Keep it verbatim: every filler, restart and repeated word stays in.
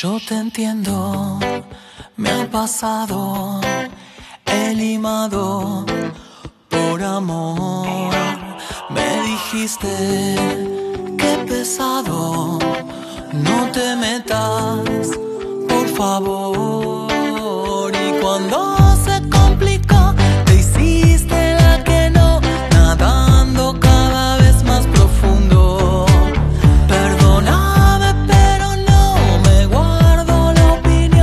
Yo te entiendo, me ha pasado, he limado por amor. Me dijiste, qué pesado, no te metas, por favor. Y cuando